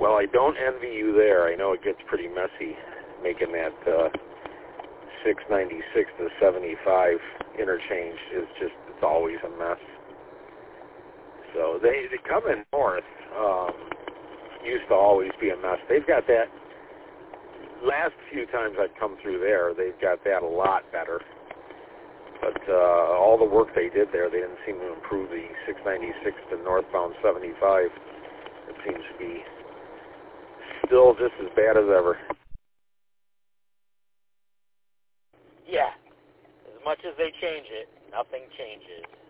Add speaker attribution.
Speaker 1: Well, I don't envy you there. I know it gets pretty messy making that 696 to 75 interchange. It's always a mess. So they coming north used to always be a mess. They've got that. Last few times I've come through there, they've got that a lot better. But all the work they did there, they didn't seem to improve the 696 to northbound 75. It seems to be still just as bad as ever.
Speaker 2: Yeah. As much as they change it, nothing changes.